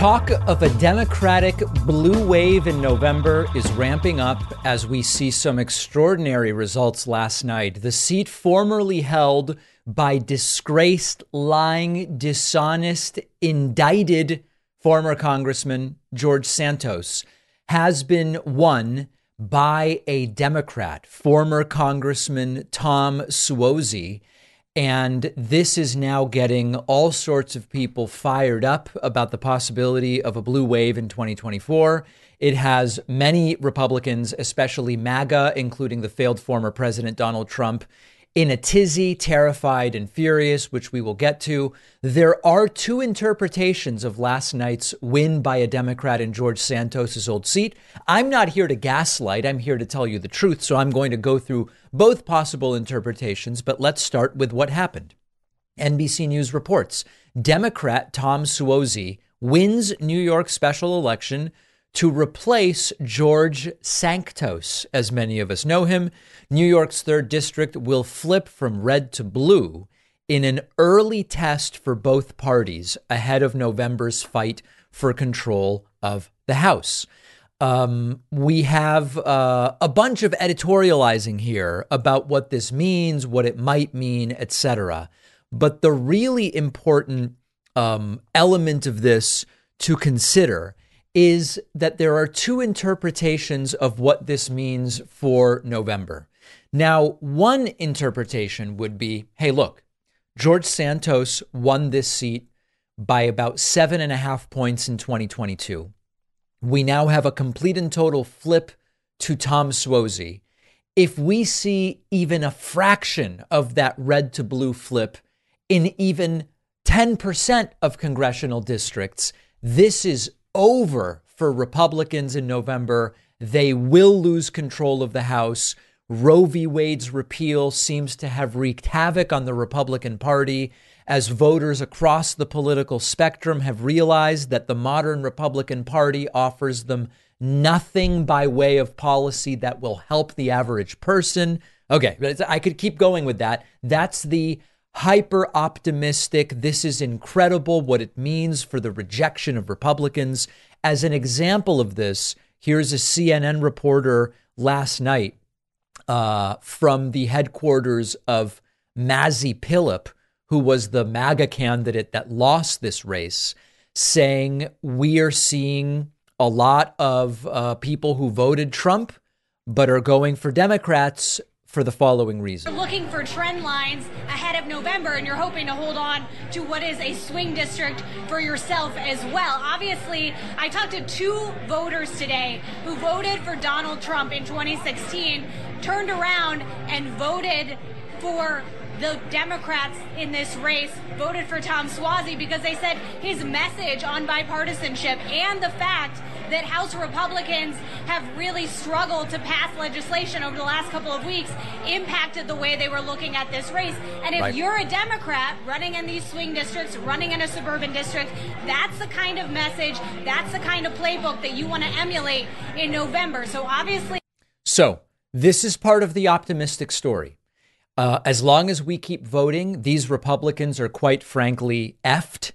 Talk of a Democratic blue wave in November is ramping up as we see some extraordinary results last night. The seat formerly held by disgraced, lying, dishonest, indicted former Congressman George Santos has been won by a Democrat, former Congressman Tom Suozzi. And this is now getting all sorts of people fired up about the possibility of a blue wave in 2024. It has many Republicans, especially MAGA, including the failed former President Donald Trump, in a tizzy, terrified and furious, which we will get to. There are two interpretations of last night's win by a Democrat in George Santos's old seat. I'm not here to gaslight. I'm here to tell you the truth. So I'm going to go through both possible interpretations, but let's start with what happened. NBC News reports Democrat Tom Suozzi wins New York special election to replace George Santos, as many of us know him. New York's 3rd district will flip from red to blue in an early test for both parties ahead of November's fight for control of the House. We have a bunch of editorializing here about what this means, what it might mean, etc. But the really important element of this to consider is that there are two interpretations of what this means for November. Now, one interpretation would be, hey, look, George Santos won this seat by about 7.5 points in 2022. We now have a complete and total flip to Tom Suozzi. If we see even a fraction of that red to blue flip in even 10% of congressional districts, this is over for Republicans in November. They will lose control of the House. Roe v. Wade's repeal seems to have wreaked havoc on the Republican Party as voters across the political spectrum have realized that the modern Republican Party offers them nothing by way of policy that will help the average person. Okay, I could keep going with that. That's the hyper optimistic. This is incredible what it means for the rejection of Republicans. As an example of this, here's a CNN reporter last night from the headquarters of Mazi Pilip, who was the MAGA candidate that lost this race, saying we are seeing a lot of people who voted Trump but are going for Democrats for the following reason. You're looking for trend lines ahead of November, and you're hoping to hold on to what is a swing district for yourself as well. Obviously, I talked to two voters today who voted for Donald Trump in 2016, turned around and voted for the Democrats in this race, voted for Tom Suozzi because they said his message on bipartisanship and the fact that House Republicans have really struggled to pass legislation over the last couple of weeks impacted the way they were looking at this race. And if you're a Democrat running in these swing districts, running in a suburban district, that's the kind of message, that's the kind of playbook that you want to emulate in November. So obviously. So this is part of the optimistic story. As long as we keep voting, these Republicans are quite frankly effed.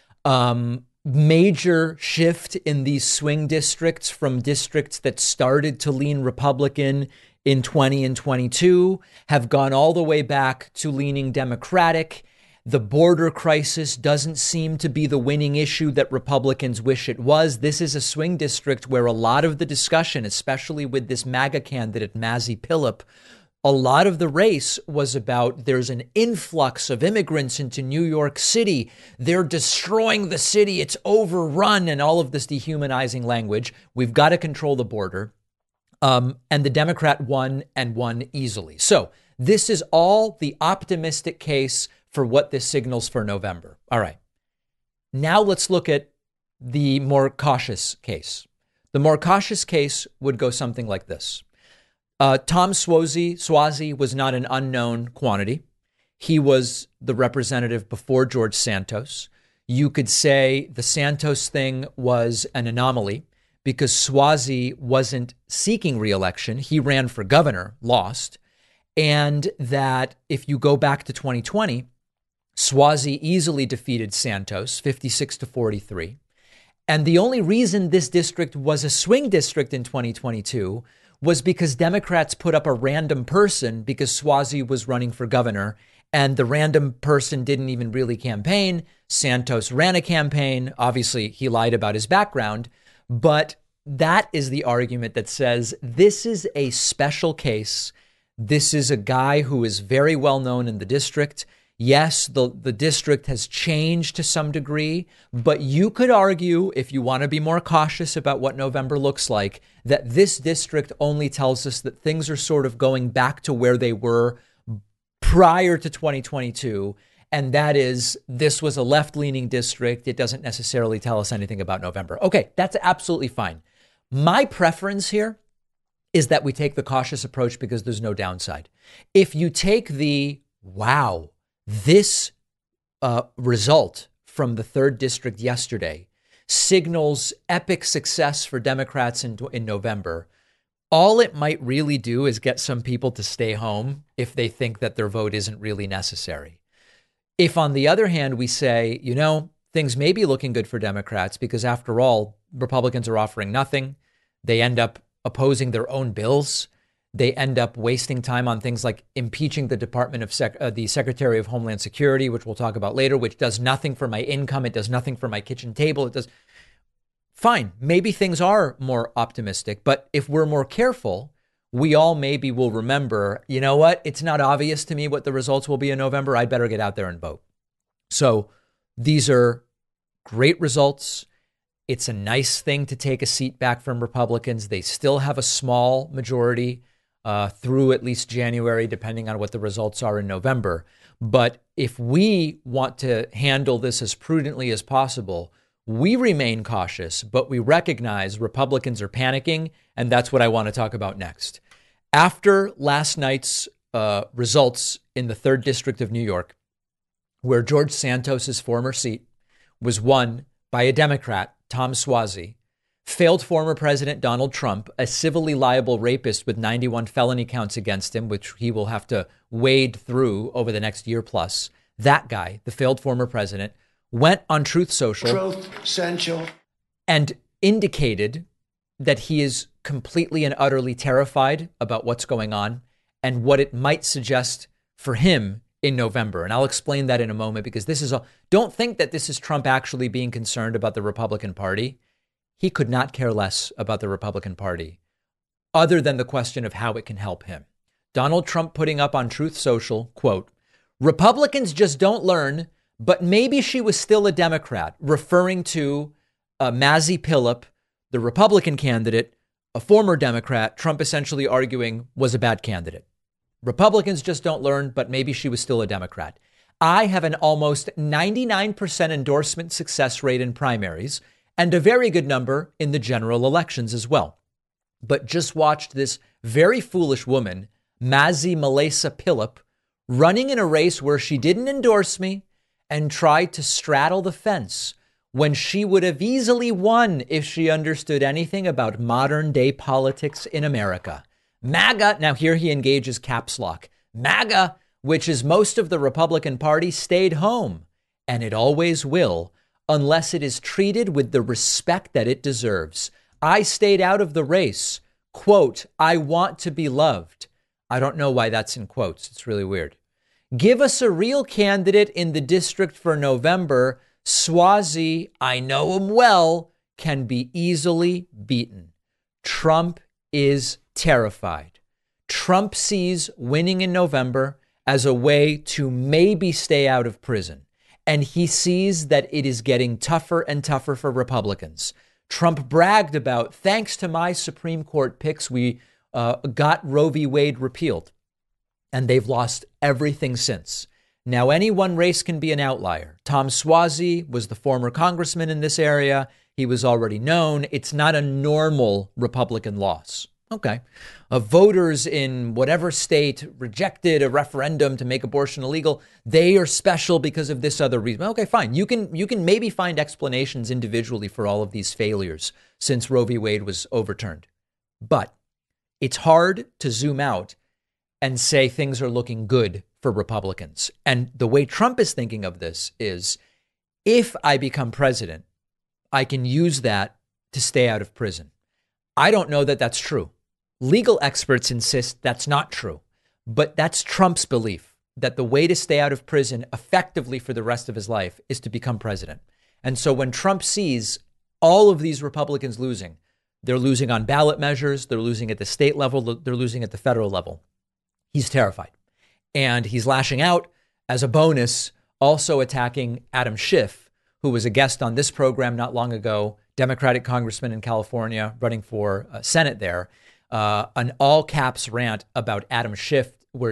Major shift in these swing districts from districts that started to lean Republican in 20 and 22 have gone all the way back to leaning Democratic. The border crisis doesn't seem to be the winning issue that Republicans wish it was. This is a swing district where a lot of the discussion, especially with this MAGA candidate, Mazi Pilip, a lot of the race was about there's an influx of immigrants into New York City. They're destroying the city. It's overrun, and all of this dehumanizing language. We've got to control the border. And the Democrat won and won easily. So this is all the optimistic case for what this signals for November. All right. Now let's look at the more cautious case. The more cautious case would go something like this. Tom Suozzi was not an unknown quantity. He was the representative before George Santos. You could say the Santos thing was an anomaly because Suozzi wasn't seeking re-election. He ran for governor, lost. And that if you go back to 2020, Suozzi easily defeated Santos, 56 to 43. And the only reason this district was a swing district in 2022 was because Democrats put up a random person because Suozzi was running for governor, and the random person didn't even really campaign. Santos ran a campaign. Obviously, he lied about his background, but that is the argument that says this is a special case. This is a guy who is very well known in the district. Yes, the district has changed to some degree, but you could argue, if you want to be more cautious about what November looks like, that this district only tells us that things are sort of going back to where they were prior to 2022. And that is, this was a left-leaning district. It doesn't necessarily tell us anything about November. Okay, that's absolutely fine. My preference here is that we take the cautious approach because there's no downside. If you take the, wow, this result from the 3rd district yesterday signals epic success for Democrats in November, all it might really do is get some people to stay home if they think that their vote isn't really necessary. If, on the other hand, we say, you know, things may be looking good for Democrats because, after all, Republicans are offering nothing. They end up opposing their own bills. They end up wasting time on things like impeaching the Department of the Secretary of Homeland Security, which we'll talk about later, which does nothing for my income. It does nothing for my kitchen table. It does. Fine. Maybe things are more optimistic, but if we're more careful, we all maybe will remember, you know what? It's not obvious to me what the results will be in November. I'd better get out there and vote. So these are great results. It's a nice thing to take a seat back from Republicans. They still have a small majority through at least January, depending on what the results are in November. But if we want to handle this as prudently as possible, we remain cautious, but we recognize Republicans are panicking, and that's what I want to talk about next. After last night's results in the 3rd District of New York, where George Santos's former seat was won by a Democrat, Tom Suozzi, failed former President Donald Trump, a civilly liable rapist with 91 felony counts against him, which he will have to wade through over the next year plus. That guy, the failed former president, went on Truth Social and indicated that he is completely and utterly terrified about what's going on and what it might suggest for him in November. And I'll explain that in a moment, because this is don't think that this is Trump actually being concerned about the Republican Party. He could not care less about the Republican Party, other than the question of how it can help him. Donald Trump putting up on Truth Social, quote, "Republicans just don't learn, but maybe she was still a Democrat," referring to Mazi Pilip, the Republican candidate, a former Democrat, Trump essentially arguing was a bad candidate. Republicans just don't learn, but maybe she was still a Democrat. I have an almost 99% endorsement success rate in primaries and a very good number in the general elections as well. But just watched this very foolish woman, Mazi Melesa Pilip, running in a race where she didn't endorse me and tried to straddle the fence when she would have easily won if she understood anything about modern day politics in America. MAGA, now here he engages caps lock. MAGA, which is most of the Republican Party, stayed home, and it always will, unless it is treated with the respect that it deserves. I stayed out of the race. Quote, "I want to be loved." I don't know why that's in quotes. It's really weird. Give us a real candidate in the district for November. Suozzi, I know him well, can be easily beaten. Trump is terrified. Trump sees winning in November as a way to maybe stay out of prison. And he sees that it is getting tougher and tougher for Republicans. Trump bragged about, thanks to my Supreme Court picks, we got Roe v. Wade repealed. And they've lost everything since. Now, any one race can be an outlier. Tom Suozzi was the former congressman in this area. He was already known. It's not a normal Republican loss. Okay. Voters in whatever state rejected a referendum to make abortion illegal. They are special because of this other reason. Okay, fine. You can maybe find explanations individually for all of these failures since Roe v. Wade was overturned. But it's hard to zoom out and say things are looking good for Republicans. And the way Trump is thinking of this is, if I become president, I can use that to stay out of prison. I don't know that that's true. Legal experts insist that's not true, but that's Trump's belief, that the way to stay out of prison effectively for the rest of his life is to become president. And so when Trump sees all of these Republicans losing, they're losing on ballot measures, they're losing at the state level, they're losing at the federal level, he's terrified. And he's lashing out as a bonus, also attacking Adam Schiff, who was a guest on this program not long ago, Democratic congressman in California running for Senate there, an all caps rant about Adam Schiff, where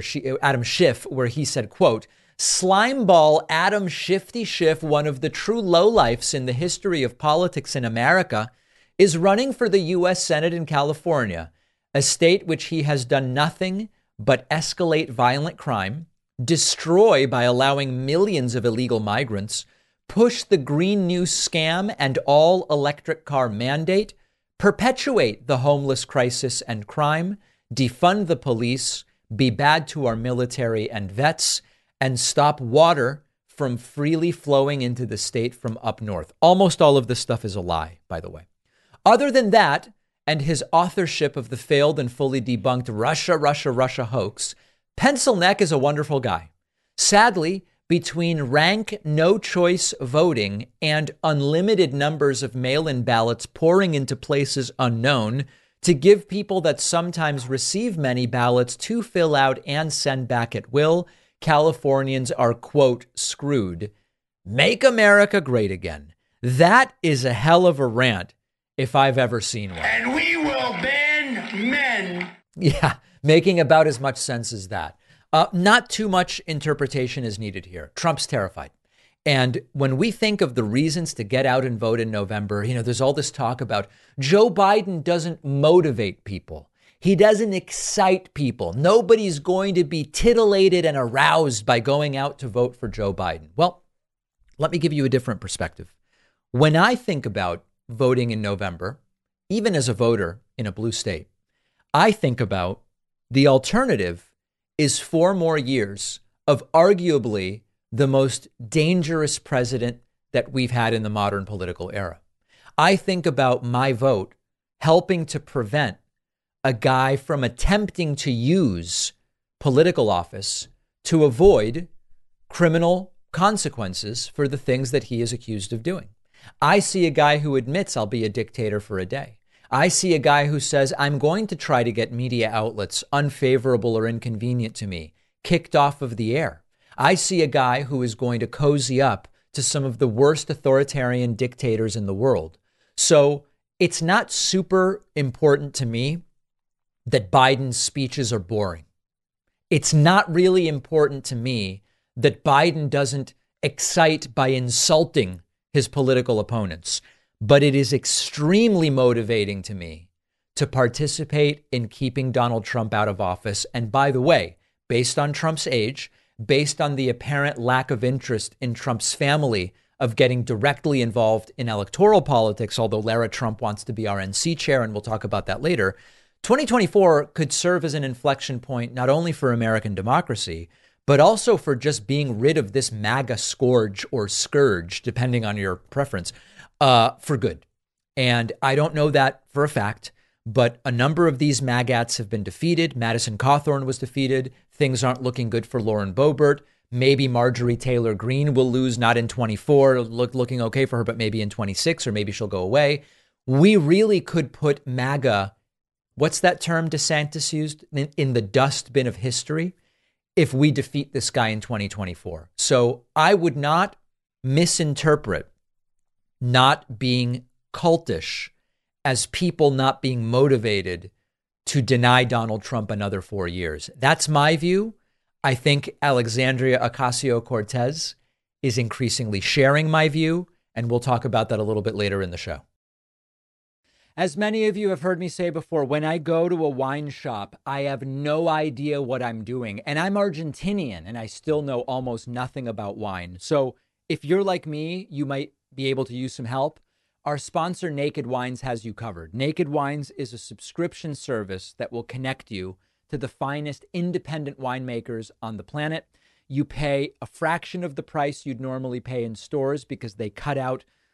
he said, quote, "Slimeball Adam Shifty Schiff, one of the true lowlifes in the history of politics in America, is running for the U.S. Senate in California, a state which he has done nothing but escalate violent crime, destroy by allowing millions of illegal migrants, push the Green New scam and all electric car mandate, perpetuate the homeless crisis and crime, defund the police, be bad to our military and vets, and stop water from freely flowing into the state from up north." Almost all of this stuff is a lie, by the way. Other than that, and his authorship of the failed and fully debunked Russia hoax, Pencil Neck is a wonderful guy. Sadly, between rank no-choice voting and unlimited numbers of mail-in ballots pouring into places unknown to give people that sometimes receive many ballots to fill out and send back at will, Californians are, quote, screwed. Make America great again. That is a hell of a rant if I've ever seen one. And we will ban men. Yeah, making about as much sense as that. Not too much interpretation is needed here. Trump's terrified. And when we think of the reasons to get out and vote in November, there's all this talk about Joe Biden doesn't motivate people. He doesn't excite people. Nobody's going to be titillated and aroused by going out to vote for Joe Biden. Well, let me give you a different perspective. When I think about voting in November, even as a voter in a blue state, I think about the alternative is 4 more years of arguably the most dangerous president that we've had in the modern political era. I think about my vote helping to prevent a guy from attempting to use political office to avoid criminal consequences for the things that he is accused of doing. I see a guy who admits I'll be a dictator for a day. I see a guy who says I'm going to try to get media outlets unfavorable or inconvenient to me kicked off of the air. I see a guy who is going to cozy up to some of the worst authoritarian dictators in the world. So it's not super important to me that Biden's speeches are boring. It's not really important to me that Biden doesn't excite by insulting his political opponents. But it is extremely motivating to me to participate in keeping Donald Trump out of office. And by the way, based on Trump's age, based on the apparent lack of interest in Trump's family of getting directly involved in electoral politics, although Lara Trump wants to be RNC chair, and we'll talk about that later, 2024 could serve as an inflection point, not only for American democracy, but also for just being rid of this MAGA scourge or scourge, depending on your preference, for good. And I don't know that for a fact, but a number of these MAGATs have been defeated. Madison Cawthorn was defeated. Things aren't looking good for Lauren Boebert. Maybe Marjorie Taylor Greene will lose, not in 24, looking okay for her, but maybe in 26, or maybe she'll go away. We really could put MAGA, what's that term DeSantis used, in the dustbin of history if we defeat this guy in 2024. So I would not misinterpret not being cultish as people not being motivated to deny Donald Trump another 4 years. That's my view. I think Alexandria Ocasio-Cortez is increasingly sharing my view, and we'll talk about that a little bit later in the show. As many of you have heard me say before, when I go to a wine shop, I have no idea what I'm doing. And I'm Argentinian, and I still know almost nothing about wine. So if you're like me, you might be able to use some help. Our sponsor, Naked Wines, has you covered. Naked Wines is a subscription service that will connect you to the finest independent winemakers on the planet. You pay a fraction of the price you'd normally pay in stores because they cut out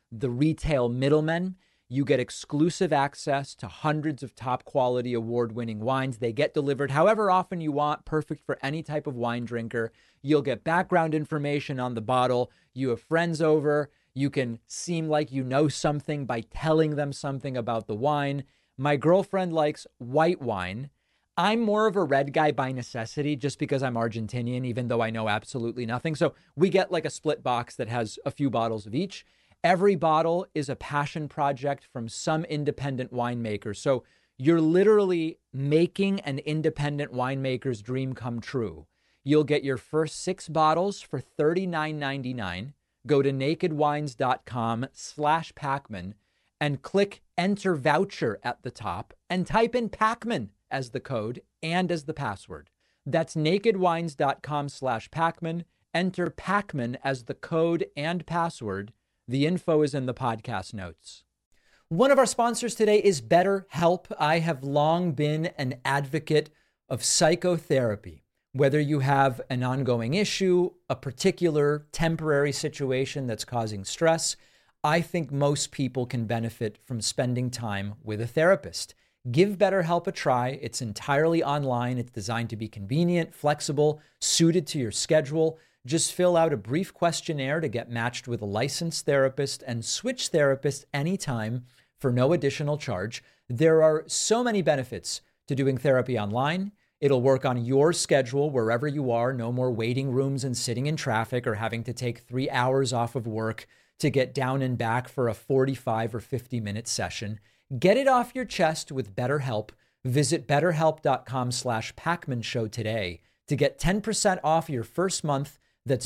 the retail middlemen. You get exclusive access to hundreds of top quality award-winning wines. They get delivered however often you want, perfect for any type of wine drinker. You'll get background information on the bottle. You have friends over. You can seem like you know something by telling them something about the wine. My girlfriend likes white wine. I'm more of a red guy by necessity just because I'm Argentinian, even though I know absolutely nothing. So we get like a split box that has a few bottles of each. Every bottle is a passion project from some independent winemaker. So you're literally making an independent winemaker's dream come true. You'll get your first 6 bottles for $39.99. Go to nakedwines.com/Pacman and click enter voucher at the top and type in Pacman as the code and as the password. That's nakedwines.com/Pacman. Enter Pacman as the code and password. The info is in the podcast notes. One of our sponsors today is BetterHelp. I have long been an advocate of psychotherapy. Whether you have an ongoing issue, a particular temporary situation that's causing stress, I think most people can benefit from spending time with a therapist. Give BetterHelp a try. It's entirely online. It's designed to be convenient, flexible, suited to your schedule. Just fill out a brief questionnaire to get matched with a licensed therapist and switch therapists anytime for no additional charge. There are so many benefits to doing therapy online. It'll work on your schedule wherever you are. No more waiting rooms and sitting in traffic or having to take 3 hours off of work to get down and back for a 45 or 50-minute session. Get it off your chest with BetterHelp. Visit betterhelp.com/Pacman Show today to get 10% off your first month. That's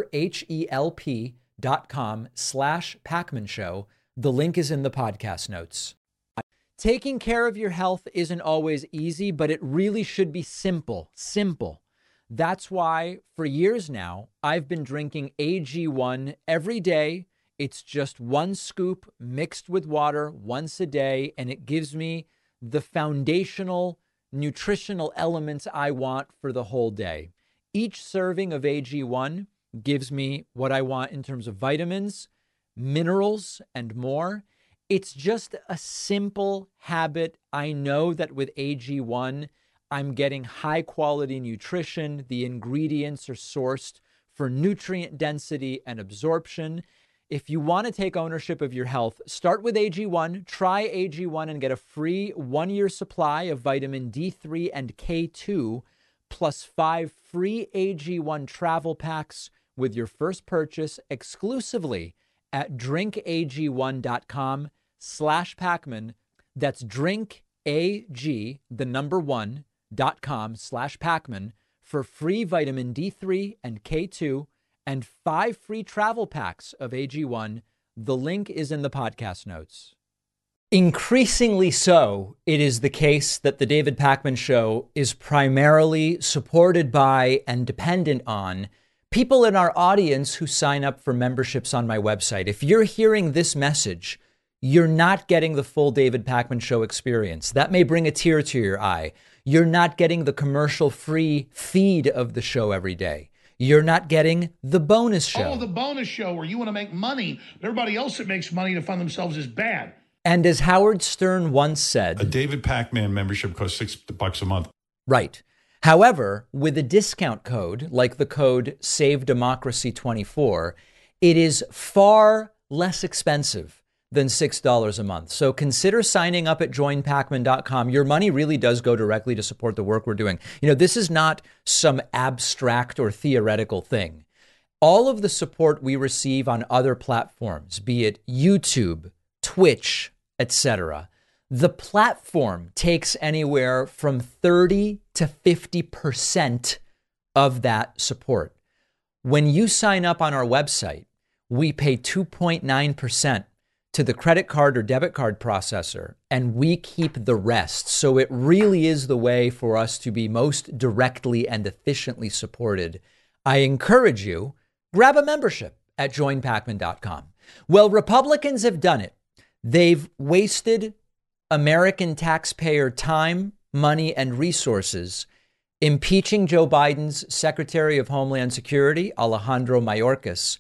betterhelp.com/Pacman Show. The link is in the podcast notes. Taking care of your health isn't always easy, but it really should be simple. That's why for years now, I've been drinking AG1 every day. It's just 1 scoop mixed with water once a day, and it gives me the foundational nutritional elements I want for the whole day. Each serving of AG1 gives me what I want in terms of vitamins, minerals, and more. It's just a simple habit. I know that with AG1, I'm getting high quality nutrition. The ingredients are sourced for nutrient density and absorption. If you want to take ownership of your health, start with AG1. Try AG1 and get a free 1-year supply of vitamin D3 and K2, plus 5 free AG1 travel packs with your first purchase exclusively at drinkag1.com/Pacman. That's drinkag1.com/Pacman for free vitamin D3 and K2 and 5 free travel packs of AG1. The link is in the podcast notes. Increasingly so, it is the case that the David Pacman Show is primarily supported by and dependent on people in our audience who sign up for memberships on my website. If you're hearing this message, you're not getting the full David Pacman Show experience. That may bring a tear to your eye. You're not getting the commercial-free feed of the show every day. You're not getting the bonus show. Oh, the bonus show where you want to make money, but everybody else that makes money to fund themselves is bad. And as Howard Stern once said, a David Pacman membership costs $6 a month. Right. However, with a discount code, like the code SAVEDEMOCRACY24, it is far less expensive than $6 a month. So consider signing up at joinpacman.com. Your money really does go directly to support the work we're doing. You know, this is not some abstract or theoretical thing. All of the support we receive on other platforms, be it YouTube, Twitch, etc., the platform takes anywhere from 30 to 50% of that support. When you sign up on our website, we pay 2.9% to the credit card or debit card processor, and we keep the rest. So it really is the way for us to be most directly and efficiently supported. I encourage you, grab a membership at joinpacman.com. Well, Republicans have done it. They've wasted American taxpayer time, money, and resources impeaching Joe Biden's Secretary of Homeland Security, Alejandro Mayorkas,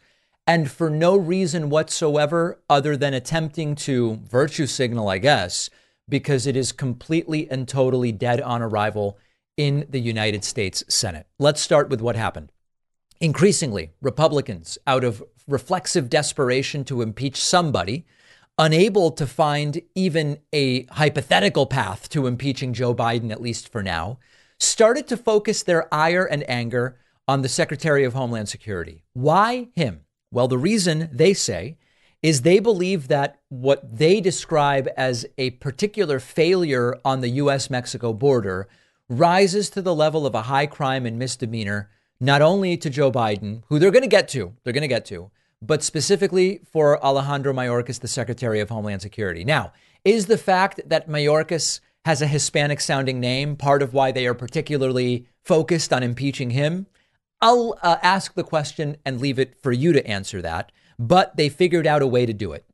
and for no reason whatsoever other than attempting to virtue signal, I guess, because it is completely and totally dead on arrival in the United States Senate. Let's start with what happened. Increasingly, Republicans, out of reflexive desperation to impeach somebody, unable to find even a hypothetical path to impeaching Joe Biden, at least for now, started to focus their ire and anger on the Secretary of Homeland Security. Why him? Well, the reason, they say, is they believe that what they describe as a particular failure on the U.S.-Mexico border rises to the level of a high crime and misdemeanor, not only to Joe Biden, who they're going to get to, but specifically for Alejandro Mayorkas, the Secretary of Homeland Security. Now, is the fact that Mayorkas has a Hispanic sounding name part of why they are particularly focused on impeaching him? I'll ask the question and leave it for you to answer that. But they figured out a way to do it.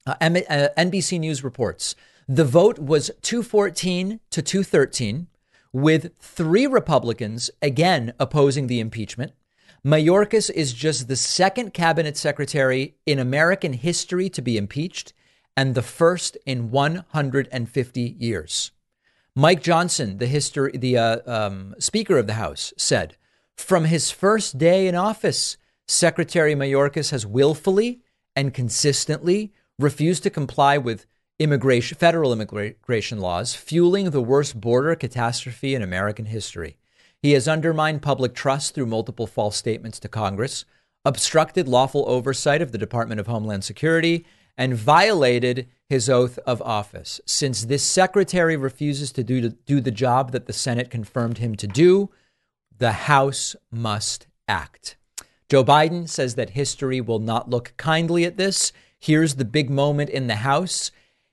NBC News reports the vote was 214 to 213, with 3 Republicans again opposing the impeachment. Mayorkas is just the second cabinet secretary in American history to be impeached and the first in 150 years. Mike Johnson, the Speaker of the House, said, from his first day in office, Secretary Mayorkas has willfully and consistently refused to comply with federal immigration laws, fueling the worst border catastrophe in American history. He has undermined public trust through multiple false statements to Congress, obstructed lawful oversight of the Department of Homeland Security, and violated his oath of office. Since this secretary refuses to do the job that the Senate confirmed him to do, the House must act. Joe Biden says that history will not look kindly at this. Here's the big moment in the House.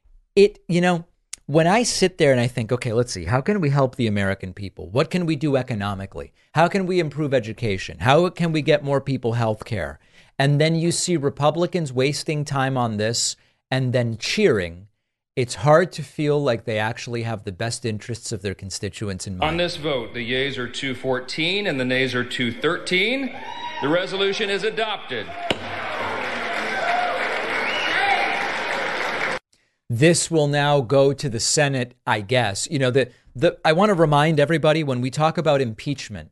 When I sit there and I think, okay, let's see, how can we help the American people? What can we do economically? How can we improve education? How can we get more people health care? And then you see Republicans wasting time on this and then cheering. It's hard to feel like they actually have the best interests of their constituents in mind. On this vote, the yeas are 214 and the nays are 213. The resolution is adopted. This will now go to the Senate, I guess. I want to remind everybody when we talk about impeachment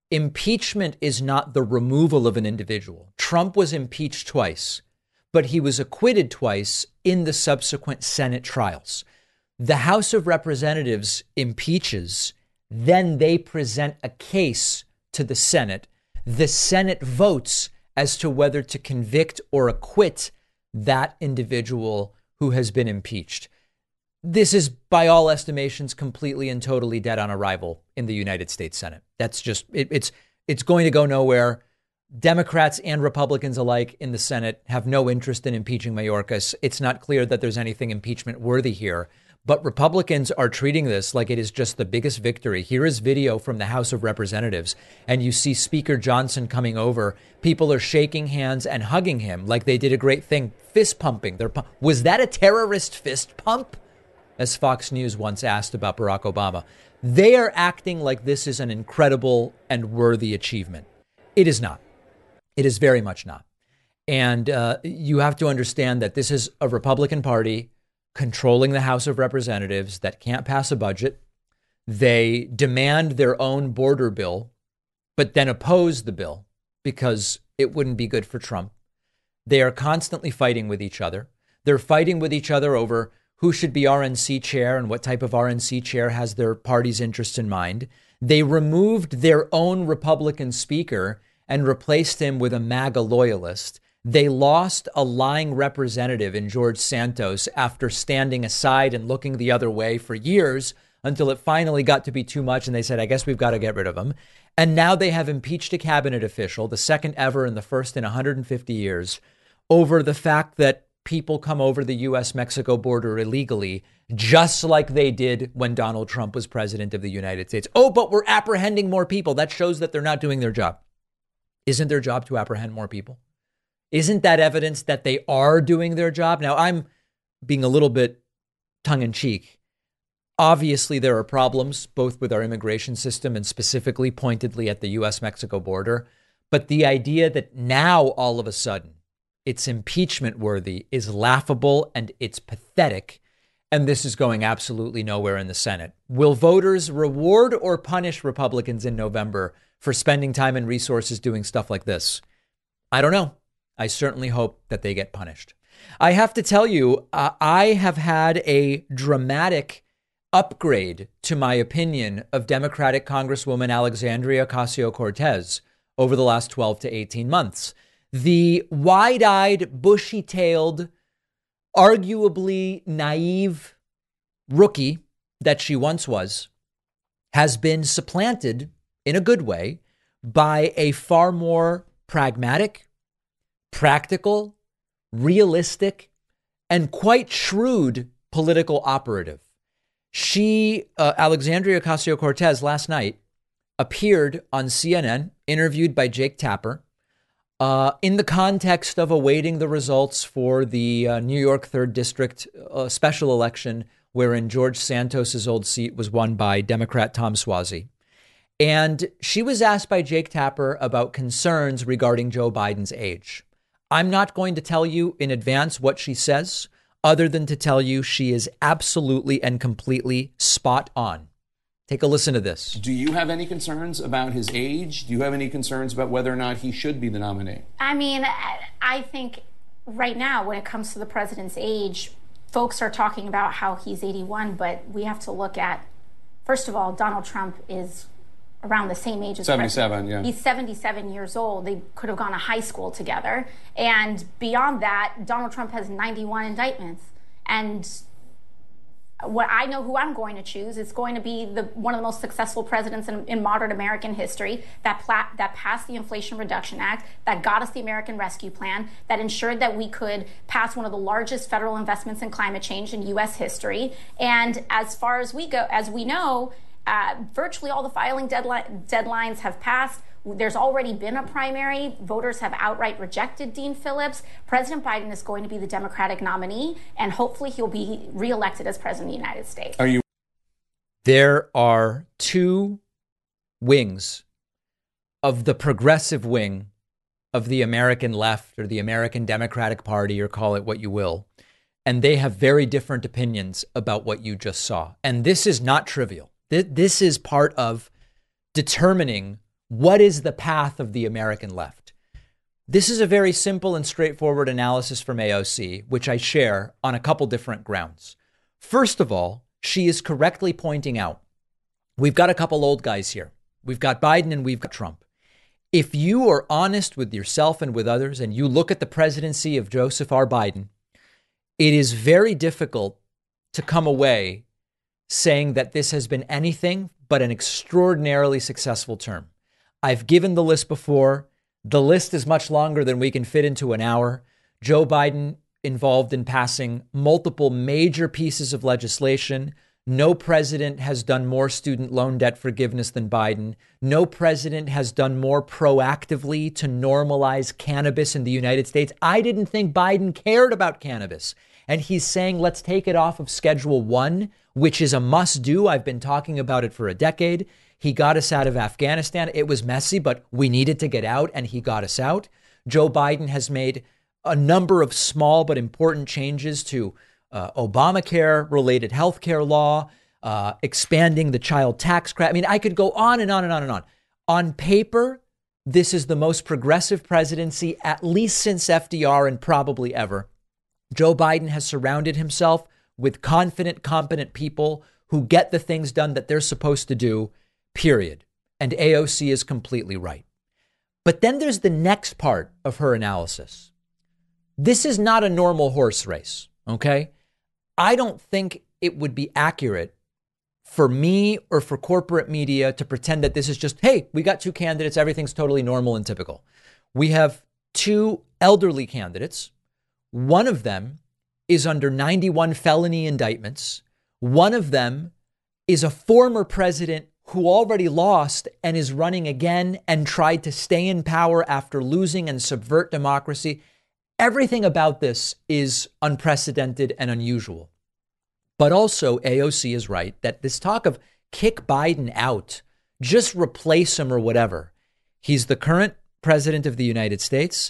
is not the removal of an individual. Trump was impeached twice, but he was acquitted twice in the subsequent Senate trials. The House of Representatives impeaches, then they present a case to the Senate. The Senate votes as to whether to convict or acquit that individual who has been impeached. This is, by all estimations, completely and totally dead on arrival in the United States Senate. That's just, it's going to go nowhere. Democrats and Republicans alike in the Senate have no interest in impeaching Mayorkas. It's not clear that there's anything impeachment worthy here, but Republicans are treating this like it is just the biggest victory. Here is video from the House of Representatives, and you see Speaker Johnson coming over. People are shaking hands and hugging him like they did a great thing, fist pumping. Was that a terrorist fist pump? As Fox News once asked about Barack Obama. They are acting like this is an incredible and worthy achievement. It is not. It is very much not. And you have to understand that this is a Republican Party controlling the House of Representatives that can't pass a budget. They demand their own border bill, but then oppose the bill because it wouldn't be good for Trump. They are constantly fighting with each other. They're fighting with each other over who should be RNC chair and what type of RNC chair has their party's interests in mind. They removed their own Republican speaker and replaced him with a MAGA loyalist. They lost a lying representative in George Santos after standing aside and looking the other way for years until it finally got to be too much. And they said, I guess we've got to get rid of him. And now they have impeached a cabinet official, the second ever and the first in 150 years, over the fact that people come over the U.S.-Mexico border illegally, just like they did when Donald Trump was president of the United States. Oh, but we're apprehending more people. That shows that they're not doing their job. Isn't their job to apprehend more people? Isn't that evidence that they are doing their job? Now, I'm being a little bit tongue-in-cheek. Obviously, there are problems both with our immigration system and specifically pointedly at the U.S.-Mexico border. But the idea that now, all of a sudden, it's impeachment worthy, is laughable, and it's pathetic. And this is going absolutely nowhere in the Senate. Will voters reward or punish Republicans in November for spending time and resources doing stuff like this? I don't know. I certainly hope that they get punished. I have to tell you, I have had a dramatic upgrade to my opinion of Democratic Congresswoman Alexandria Ocasio-Cortez over the last 12 to 18 months. The wide-eyed, bushy-tailed, arguably naive rookie that she once was has been supplanted in a good way by a far more pragmatic, practical, realistic, and quite shrewd political operative. She, Alexandria Ocasio-Cortez, last night appeared on CNN, interviewed by Jake Tapper, in the context of awaiting the results for the New York 3rd District special election, wherein George Santos's old seat was won by Democrat Tom Suozzi. And she was asked by Jake Tapper about concerns regarding Joe Biden's age. I'm not going to tell you in advance what she says, other than to tell you she is absolutely and completely spot on. Take a listen to this. Do you have any concerns about his age? Do you have any concerns about whether or not he should be the nominee? I mean, I think right now, when it comes to the president's age, folks are talking about how he's 81, but we have to look at, first of all, Donald Trump is around the same age as 77, yeah. He's 77 years old. They could have gone to high school together. And beyond that, Donald Trump has 91 indictments. And what I know who I'm going to choose is going to be one of the most successful presidents in modern American history that passed the Inflation Reduction Act, that got us the American Rescue Plan, that ensured that we could pass one of the largest federal investments in climate change in U.S. history. And as far as we go, as we know, virtually all the filing deadlines have passed. There's already been a primary. Voters have outright rejected Dean Phillips. President Biden is going to be the Democratic nominee, and hopefully he'll be reelected as president of the United States. There are two wings of the progressive wing of the American left or the American Democratic Party, or call it what you will. And they have very different opinions about what you just saw. And this is not trivial. This is part of determining what is the path of the American left. This is a very simple and straightforward analysis from AOC, which I share on a couple different grounds. First of all, she is correctly pointing out, we've got a couple old guys here. We've got Biden and we've got Trump. If you are honest with yourself and with others, and you look at the presidency of Joseph R. Biden, it is very difficult to come away saying that this has been anything but an extraordinarily successful term. I've given the list before. The list is much longer than we can fit into an hour. Joe Biden involved in passing multiple major pieces of legislation. No president has done more student loan debt forgiveness than Biden. No president has done more proactively to normalize cannabis in the United States. I didn't think Biden cared about cannabis. And he's saying, let's take it off of Schedule 1, which is a must do. I've been talking about it for a decade. He got us out of Afghanistan. It was messy, but we needed to get out, and he got us out. Joe Biden has made a number of small but important changes to Obamacare-related health care law, expanding the child tax credit. I mean, I could go on and on and on and on. On paper, this is the most progressive presidency, at least since FDR and probably ever. Joe Biden has surrounded himself with confident, competent people who get the things done that they're supposed to do, period. And AOC is completely right. But then there's the next part of her analysis. This is not a normal horse race, okay? I don't think it would be accurate for me or for corporate media to pretend that this is just, hey, we got two candidates, everything's totally normal and typical. We have two elderly candidates. One of them is under 91 felony indictments. One of them is a former president who already lost and is running again and tried to stay in power after losing and subvert democracy. Everything about this is unprecedented and unusual. But also AOC is right that this talk of kick Biden out, just replace him or whatever. He's the current president of the United States.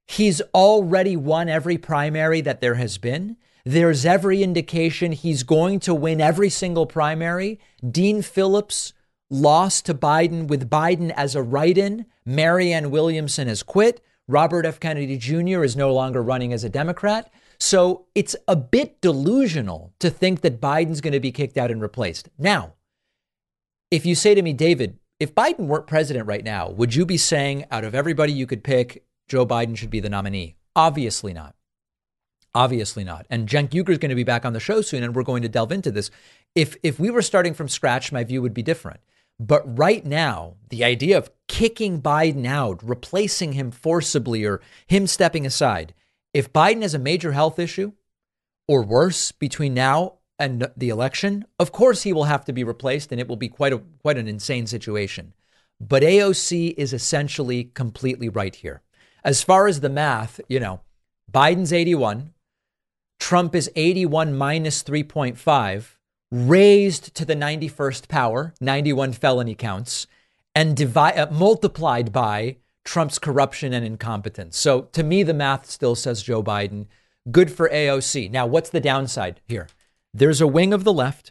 He's already won every primary that there has been. There's every indication he's going to win every single primary. Dean Phillips lost to Biden with Biden as a write-in. Marianne Williamson has quit. Robert F. Kennedy Jr. is no longer running as a Democrat. So it's a bit delusional to think that Biden's going to be kicked out and replaced. Now, if you say to me, David, if Biden weren't president right now, would you be saying out of everybody you could pick, Joe Biden should be the nominee? Obviously not. Obviously not. And Cenk Uygur is going to be back on the show soon, and we're going to delve into this. If we were starting from scratch, my view would be different. But right now, the idea of kicking Biden out, replacing him forcibly, or him stepping aside, if Biden has a major health issue or worse between now and the election, of course he will have to be replaced, and it will be quite an insane situation. But AOC is essentially completely right here. As far as the math, Biden's 81, Trump is 81 minus 3.5, raised to the 91st power, 91 felony counts, and multiplied by Trump's corruption and incompetence. So to me, the math still says Joe Biden. Good for AOC. Now, what's the downside here? There's a wing of the left,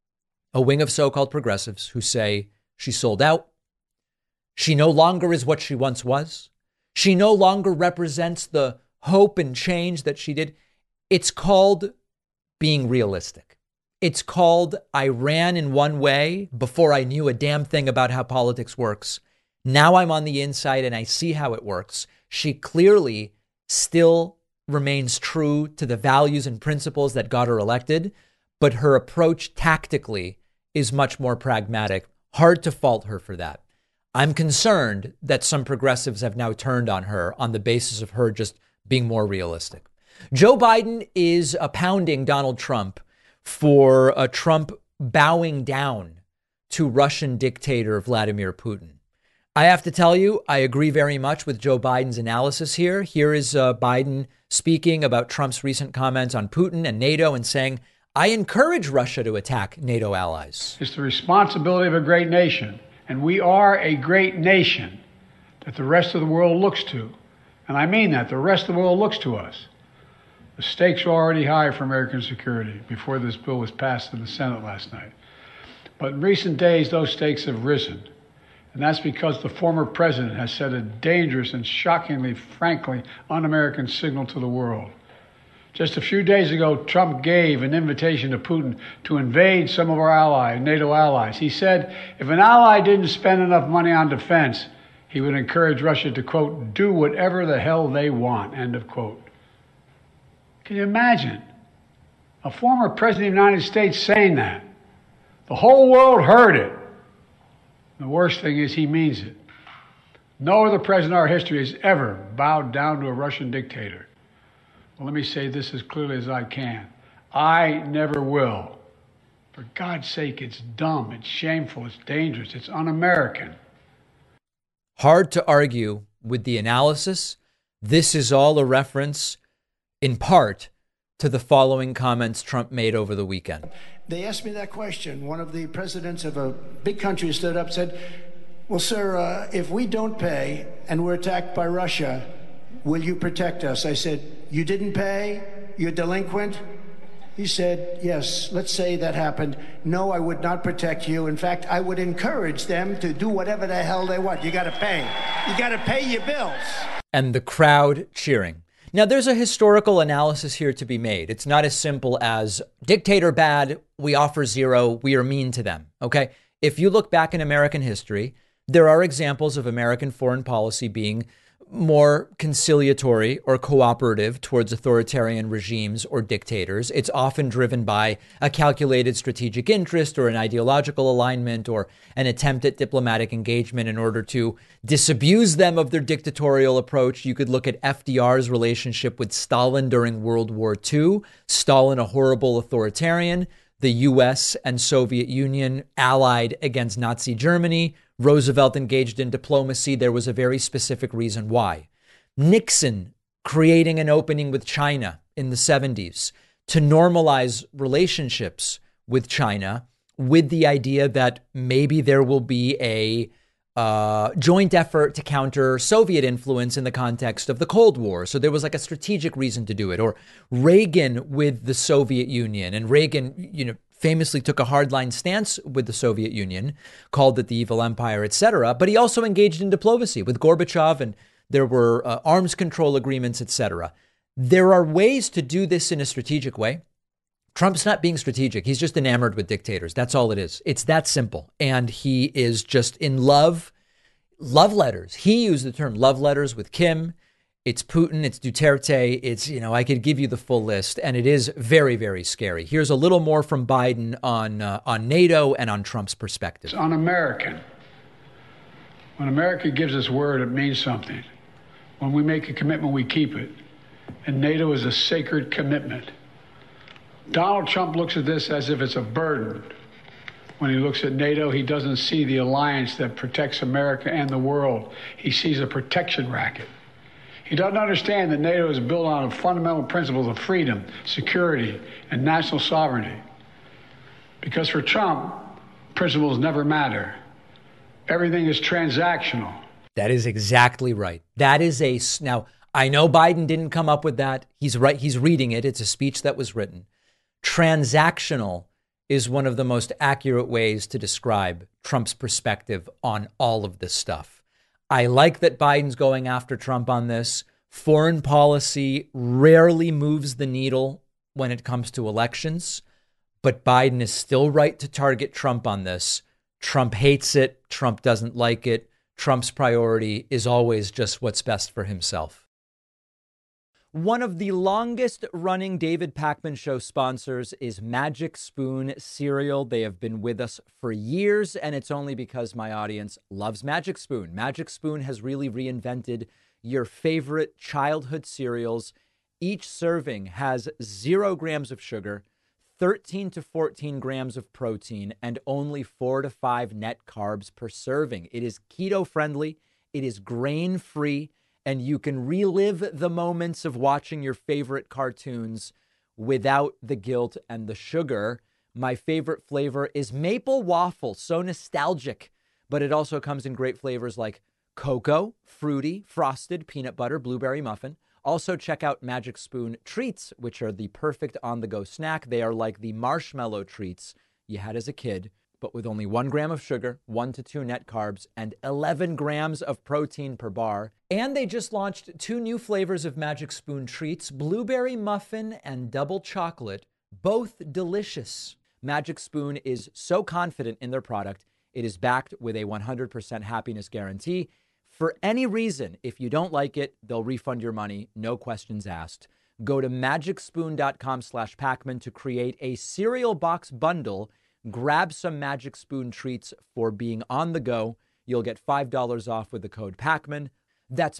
a wing of so-called progressives who say she sold out. She no longer is what she once was. She no longer represents the hope and change that she did. It's called being realistic. It's called I ran in one way before I knew a damn thing about how politics works. Now I'm on the inside and I see how it works. She clearly still remains true to the values and principles that got her elected, but her approach tactically is much more pragmatic. Hard to fault her for that. I'm concerned that some progressives have now turned on her on the basis of her just being more realistic. Joe Biden is pounding Donald Trump for Trump bowing down to Russian dictator Vladimir Putin. I have to tell you, I agree very much with Joe Biden's analysis here. Here is Biden speaking about Trump's recent comments on Putin and NATO and saying, I encourage Russia to attack NATO allies. It's the responsibility of a great nation, and we are a great nation that the rest of the world looks to. And I mean that, the rest of the world looks to us. The stakes were already high for American security before this bill was passed in the Senate last night. But in recent days, those stakes have risen. And that's because the former president has sent a dangerous and shockingly, frankly, un-American signal to the world. Just a few days ago, Trump gave an invitation to Putin to invade some of our allies, NATO allies. He said if an ally didn't spend enough money on defense, he would encourage Russia to, quote, do whatever the hell they want, end of quote. Can you imagine a former president of the United States saying that? The whole world heard it. The worst thing is he means it. No other president in our history has ever bowed down to a Russian dictator. Well, let me say this as clearly as I can. I never will. For God's sake, it's dumb, it's shameful, it's dangerous, it's un-American. Hard to argue with the analysis. This is all a reference, in part, to the following comments Trump made over the weekend. They asked me that question. One of the presidents of a big country stood up and said, well, sir, if we don't pay and we're attacked by Russia, will you protect us? I said, you didn't pay? You're delinquent? He said, yes, let's say that happened. No, I would not protect you. In fact, I would encourage them to do whatever the hell they want. You got to pay. You got to pay your bills. And the crowd cheering. Now, there's a historical analysis here to be made. It's not as simple as dictator bad, we offer zero, we are mean to them. OK, if you look back in American history, there are examples of American foreign policy being more conciliatory or cooperative towards authoritarian regimes or dictators. It's often driven by a calculated strategic interest or an ideological alignment or an attempt at diplomatic engagement in order to disabuse them of their dictatorial approach. You could look at FDR's relationship with Stalin during World War II. Stalin, a horrible authoritarian. The U.S. and Soviet Union allied against Nazi Germany. Roosevelt engaged in diplomacy. There was a very specific reason why. Nixon creating an opening with China in the 70s to normalize relationships with China with the idea that maybe there will be a joint effort to counter Soviet influence in the context of the Cold War. So there was like a strategic reason to do it. Or Reagan with the Soviet Union. And Reagan, famously took a hardline stance with the Soviet Union, called it the evil empire, etc. But he also engaged in diplomacy with Gorbachev, and there were arms control agreements, etc. There are ways to do this in a strategic way. Trump's not being strategic. He's just enamored with dictators. That's all it is. It's that simple. And he is just in love letters. He used the term love letters with Kim. It's Putin. It's Duterte. It's, I could give you the full list. And it is very, very scary. Here's a little more from Biden on NATO and on Trump's perspective. It's un-American. When America gives its word, it means something. When we make a commitment, we keep it. And NATO is a sacred commitment. Donald Trump looks at this as if it's a burden. When he looks at NATO, he doesn't see the alliance that protects America and the world. He sees a protection racket. He doesn't understand that NATO is built on fundamental principles of freedom, security, and national sovereignty. Because for Trump, principles never matter. Everything is transactional. That is exactly right. Now, I know Biden didn't come up with that. He's right. He's reading it. It's a speech that was written. Transactional is one of the most accurate ways to describe Trump's perspective on all of this stuff. I like that Biden's going after Trump on this. Foreign policy rarely moves the needle when it comes to elections, but Biden is still right to target Trump on this. Trump hates it. Trump doesn't like it. Trump's priority is always just what's best for himself. One of the longest running David Pakman Show sponsors is Magic Spoon cereal. They have been with us for years, and it's only because my audience loves Magic Spoon. Magic Spoon has really reinvented your favorite childhood cereals. Each serving has 0 grams of sugar, 13 to 14 grams of protein, and only 4 to 5 net carbs per serving. It is keto friendly. It is grain free. And you can relive the moments of watching your favorite cartoons without the guilt and the sugar. My favorite flavor is maple waffle, so nostalgic, but it also comes in great flavors like cocoa, fruity, frosted, peanut butter, blueberry muffin. Also check out Magic Spoon treats, which are the perfect on-the-go snack. They are like the marshmallow treats you had as a kid, but with only 1 gram of sugar, 1 to 2 net carbs, and 11 grams of protein per bar. And they just launched 2 new flavors of Magic Spoon treats, blueberry muffin and double chocolate, both delicious. Magic Spoon is so confident in their product, it is backed with a 100% happiness guarantee. For any reason, if you don't like it, they'll refund your money, no questions asked. Go to magicspoon.com/Pakman to create a cereal box bundle. Grab some Magic Spoon treats for being on the go. You'll get $5 off with the code Pakman. That's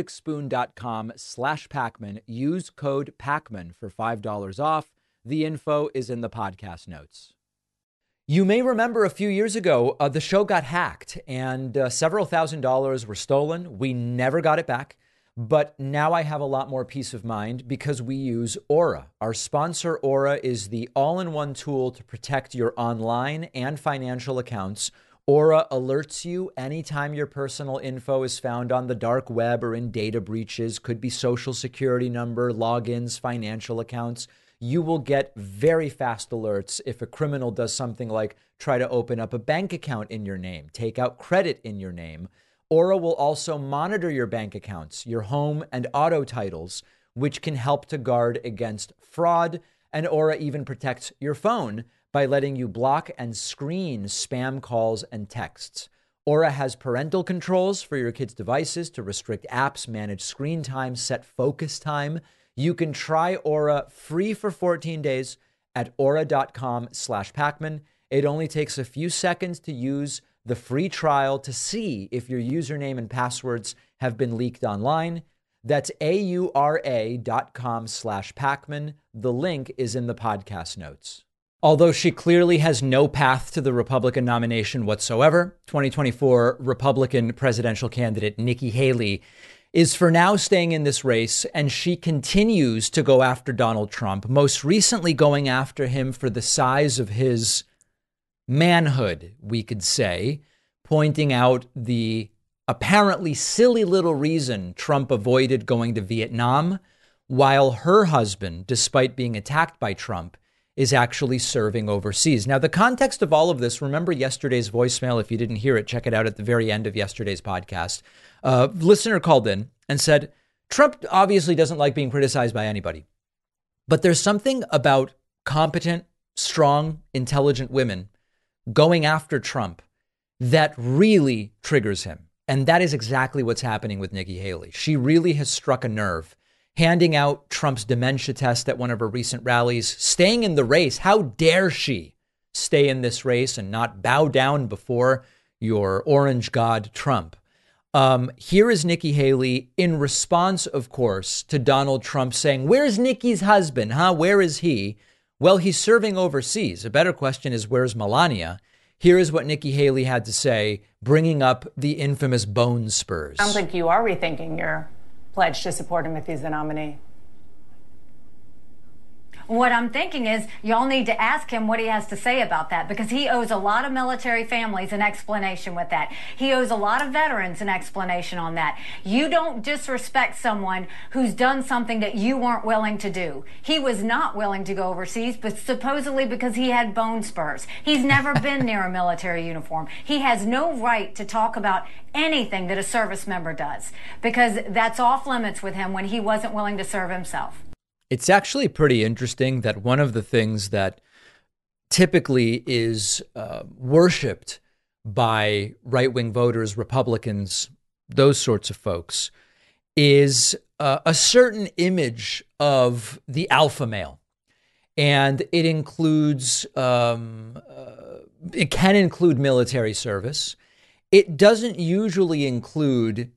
magicspoon.com/Pakman. Use code Pakman for $5 off. The info is in the podcast notes. You may remember a few years ago, the show got hacked and several $1,000s were stolen. We never got it back. But now I have a lot more peace of mind because we use Aura. Our sponsor, Aura, is the all-in-one tool to protect your online and financial accounts. Aura alerts you anytime your personal info is found on the dark web or in data breaches. Could be social security number, logins, financial accounts. You will get very fast alerts if a criminal does something like try to open up a bank account in your name, take out credit in your name. Aura will also monitor your bank accounts, your home and auto titles, which can help to guard against fraud. And Aura even protects your phone by letting you block and screen spam calls and texts. Aura has parental controls for your kids' devices to restrict apps, manage screen time, set focus time. You can try Aura free for 14 days at aura.com/Pakman. It only takes a few seconds to use the free trial to see if your username and passwords have been leaked online. That's aura.com/Pakman. The link is in the podcast notes. Although she clearly has no path to the Republican nomination whatsoever, 2024 Republican presidential candidate Nikki Haley is for now staying in this race, and she continues to go after Donald Trump, most recently going after him for the size of his manhood, we could say, pointing out the apparently silly little reason Trump avoided going to Vietnam, while her husband, despite being attacked by Trump, is actually serving overseas. Now, the context of all of this, remember yesterday's voicemail. If you didn't hear it, check it out at the very end of yesterday's podcast. A listener called in and said, Trump obviously doesn't like being criticized by anybody, but there's something about competent, strong, intelligent women going after Trump that really triggers him. And that is exactly what's happening with Nikki Haley. She really has struck a nerve, handing out Trump's dementia test at one of her recent rallies, staying in the race. How dare she stay in this race and not bow down before your orange god, Trump? Here is Nikki Haley in response, of course, to Donald Trump saying, where's Nikki's husband? Where is he? Well, he's serving overseas. A better question is, where's Melania? Here is what Nikki Haley had to say, bringing up the infamous bone spurs. Sounds like you are rethinking your pledge to support him if he's the nominee. What I'm thinking is y'all need to ask him what he has to say about that, because he owes a lot of military families an explanation with that. He owes a lot of veterans an explanation on that. You don't disrespect someone who's done something that you weren't willing to do. He was not willing to go overseas, but supposedly because he had bone spurs. He's never been near a military uniform. He has no right to talk about anything that a service member does, because that's off limits with him when he wasn't willing to serve himself. It's actually pretty interesting that one of the things that typically is worshipped by right-wing voters, Republicans, those sorts of folks, is a certain image of the alpha male. And it includes, it can include military service. It doesn't usually include,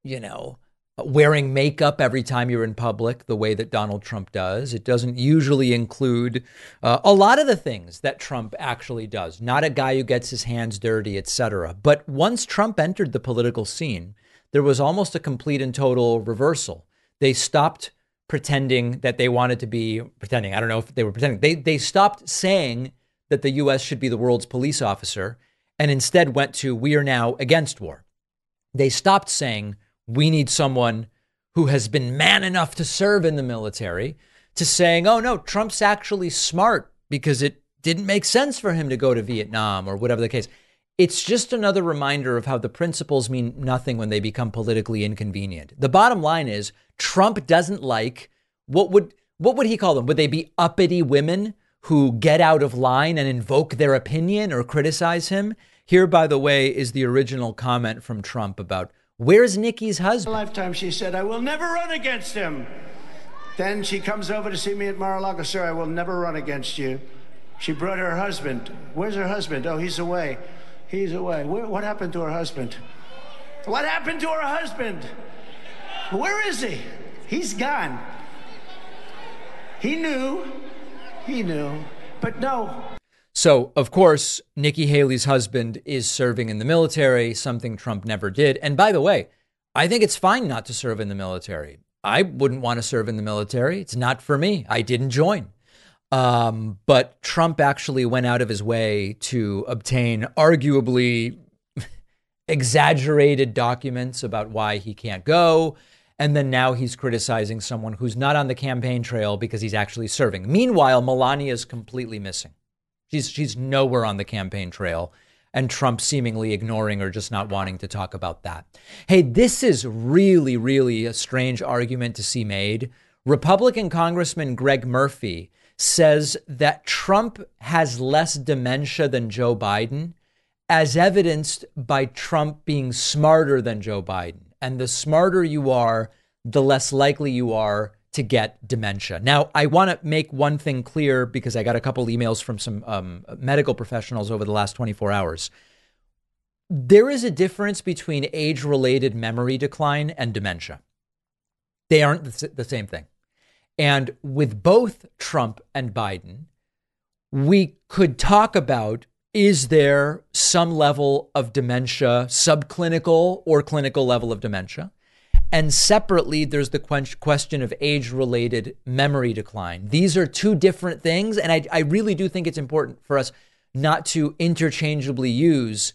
wearing makeup every time you're in public, the way that Donald Trump does. It doesn't usually include a lot of the things that Trump actually does. Not a guy who gets his hands dirty, etc. But once Trump entered the political scene, there was almost a complete and total reversal. They stopped pretending that they wanted to be pretending. I don't know if they were pretending. They stopped saying that the U.S. should be the world's police officer and instead went to, we are now against war. They stopped saying, we need someone who has been man enough to serve in the military, to saying, oh, no, Trump's actually smart because it didn't make sense for him to go to Vietnam or whatever the case. It's just another reminder of how the principles mean nothing when they become politically inconvenient. The bottom line is Trump doesn't like what would he call them? Would they be uppity women who get out of line and invoke their opinion or criticize him? Here, by the way, is the original comment from Trump about where's Nikki's husband? Lifetime, she said, I will never run against him. Then she comes over to see me at Mar-a-Lago. Sir, I will never run against you. She brought her husband. Where's her husband? Oh, he's away. He's away. What happened to her husband? What happened to her husband? Where is he? He's gone. He knew. But no. So, of course, Nikki Haley's husband is serving in the military, something Trump never did. And by the way, I think it's fine not to serve in the military. I wouldn't want to serve in the military. It's not for me. I didn't join. But Trump actually went out of his way to obtain arguably exaggerated documents about why he can't go. And then now he's criticizing someone who's not on the campaign trail because he's actually serving. Meanwhile, Melania is completely missing. She's nowhere on the campaign trail, and Trump seemingly ignoring or just not wanting to talk about that. Hey, this is really, really a strange argument to see made. Republican Congressman Greg Murphy says that Trump has less dementia than Joe Biden, as evidenced by Trump being smarter than Joe Biden. And the smarter you are, the less likely you are to get dementia. Now, I want to make one thing clear because I got a couple emails from some medical professionals over the last 24 hours. There is a difference between age-related memory decline and dementia. They aren't the same thing. And with both Trump and Biden, we could talk about, is there some level of dementia, subclinical or clinical level of dementia? And separately, there's the question of age-related memory decline. These are two different things. And I really do think it's important for us not to interchangeably use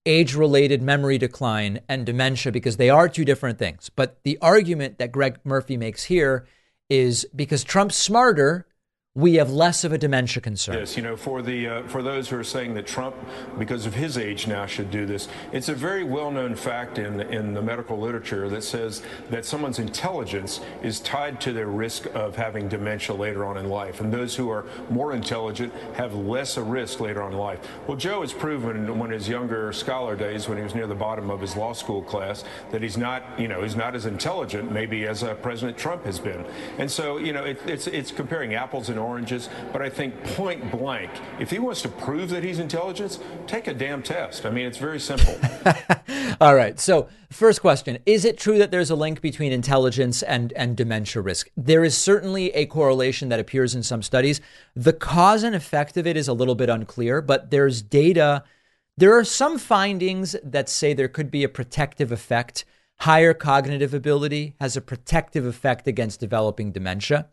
age-related memory decline and dementia because they are two different things. But the argument that Greg Murphy makes here is because Trump's smarter, we have less of a dementia concern. Yes, for those who are saying that Trump, because of his age now, should do this, it's a very well-known fact in the medical literature that says that someone's intelligence is tied to their risk of having dementia later on in life. And those who are more intelligent have less a risk later on in life. Well, Joe has proven in his younger scholar days, when he was near the bottom of his law school class, that he's not as intelligent maybe as President Trump has been. And so, it's comparing apples and oranges, but I think point blank, if he wants to prove that he's intelligent, take a damn test. I mean, it's very simple. All right. So first question, is it true that there's a link between intelligence and dementia risk? There is certainly a correlation that appears in some studies. The cause and effect of it is a little bit unclear, but there's data. There are some findings that say there could be a protective effect. Higher cognitive ability has a protective effect against developing dementia.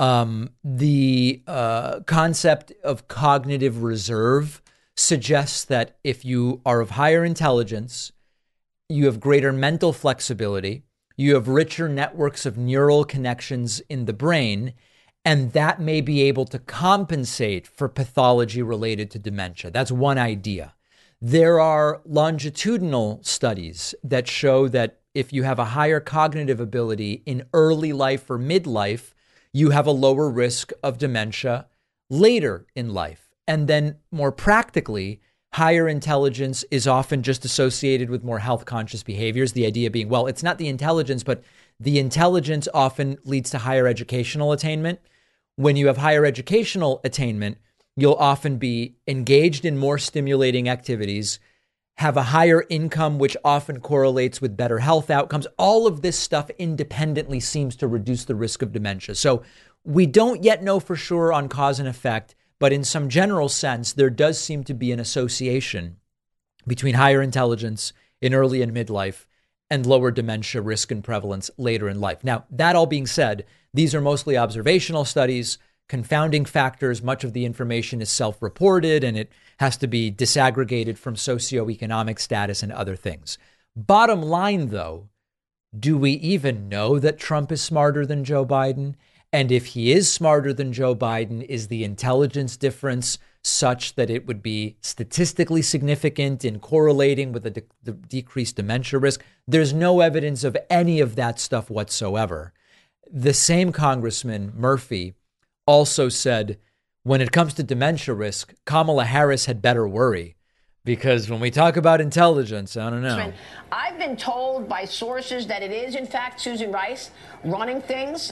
The concept of cognitive reserve suggests that if you are of higher intelligence, you have greater mental flexibility, you have richer networks of neural connections in the brain, and that may be able to compensate for pathology related to dementia. That's one idea. There are longitudinal studies that show that if you have a higher cognitive ability in early life or midlife, you have a lower risk of dementia later in life. And then more practically, higher intelligence is often just associated with more health conscious behaviors. The idea being, well, it's not the intelligence, but the intelligence often leads to higher educational attainment. When you have higher educational attainment, you'll often be engaged in more stimulating activities, have a higher income, which often correlates with better health outcomes. All of this stuff independently seems to reduce the risk of dementia. So we don't yet know for sure on cause and effect, but in some general sense, there does seem to be an association between higher intelligence in early and midlife and lower dementia risk and prevalence later in life. Now, that all being said, these are mostly observational studies. Confounding factors, much of the information is self-reported and it has to be disaggregated from socioeconomic status and other things. Bottom line, though, do we even know that Trump is smarter than Joe Biden? And if he is smarter than Joe Biden, is the intelligence difference such that it would be statistically significant in correlating with the decreased dementia risk? There's no evidence of any of that stuff whatsoever. The same Congressman Murphy also said, when it comes to dementia risk, Kamala Harris had better worry, because when we talk about intelligence, I don't know. I've been told by sources that it is, in fact, Susan Rice running things.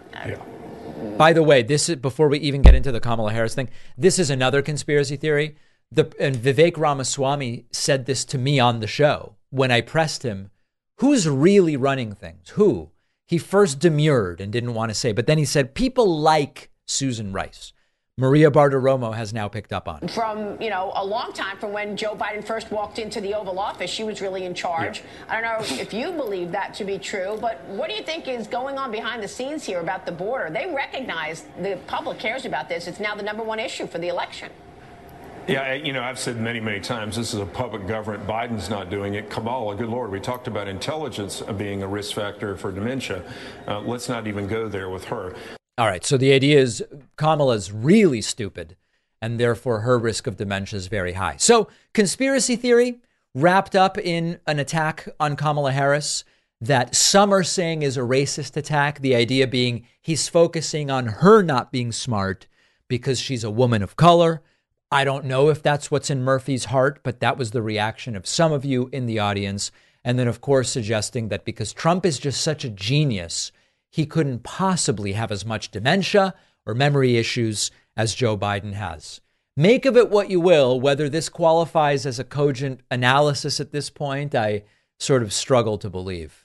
By the way, this is before we even get into the Kamala Harris thing. This is another conspiracy theory. And Vivek Ramaswamy said this to me on the show when I pressed him, who's really running things? Who? He first demurred and didn't want to say, but then he said, people like Susan Rice. Maria Bartiromo has now picked up on. From, a long time, from when Joe Biden first walked into the Oval Office, she was really in charge. Yeah. I don't know if you believe that to be true, but what do you think is going on behind the scenes here about the border? They recognize the public cares about this. It's now the #1 issue for the election. Yeah, I've said many, many times, this is a public government. Biden's not doing it. Kamala, good Lord, we talked about intelligence being a risk factor for dementia. Let's not even go there with her. All right. So the idea is Kamala's really stupid, and therefore her risk of dementia is very high. So conspiracy theory wrapped up in an attack on Kamala Harris that some are saying is a racist attack. The idea being he's focusing on her not being smart because she's a woman of color. I don't know if that's what's in Murphy's heart, but that was the reaction of some of you in the audience. And then, of course, suggesting that because Trump is just such a genius, he couldn't possibly have as much dementia or memory issues as Joe Biden has. Make of it what you will. Whether this qualifies as a cogent analysis at this point, I sort of struggle to believe.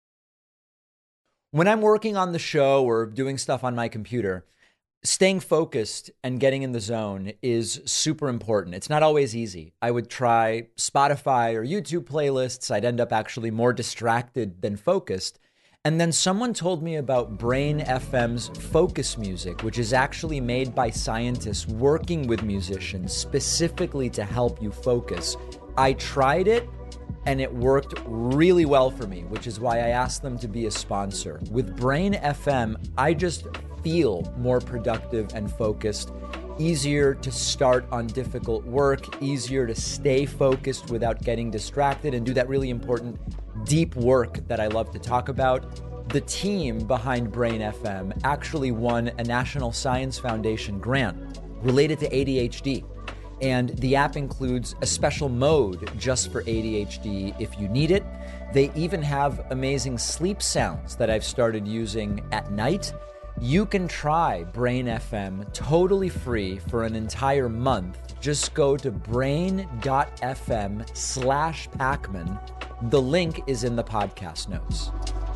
When I'm working on the show or doing stuff on my computer, staying focused and getting in the zone is super important. It's not always easy. I would try Spotify or YouTube playlists. I'd end up actually more distracted than focused. And then someone told me about Brain FM's Focus Music, which is actually made by scientists working with musicians specifically to help you focus. I tried it and it worked really well for me, which is why I asked them to be a sponsor. With Brain FM, I just feel more productive and focused, easier to start on difficult work, easier to stay focused without getting distracted and do that really important deep work that I love to talk about. The team behind Brain FM actually won a National Science Foundation grant related to ADHD. And the app includes a special mode just for ADHD if you need it. They even have amazing sleep sounds that I've started using at night. You can try Brain FM totally free for an entire month. Just go to brain.fm/Pakman. The link is in the podcast notes.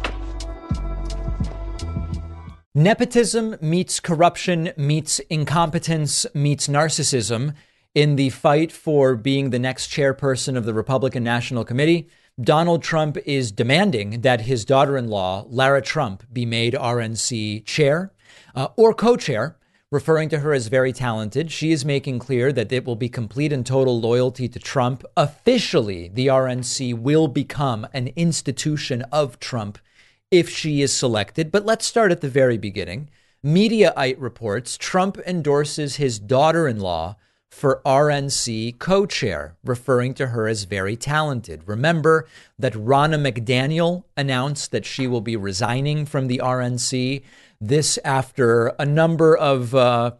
Nepotism meets corruption meets incompetence meets narcissism. In the fight for being the next chairperson of the Republican National Committee, Donald Trump is demanding that his daughter-in-law, Lara Trump, be made RNC chair or co-chair, referring to her as very talented. She is making clear that it will be complete and total loyalty to Trump. Officially, the RNC will become an institution of Trump if she is selected. But let's start at the very beginning. Mediaite reports Trump endorses his daughter-in-law for RNC co-chair, referring to her as very talented. Remember that Ronna McDaniel announced that she will be resigning from the RNC. This after a number of, I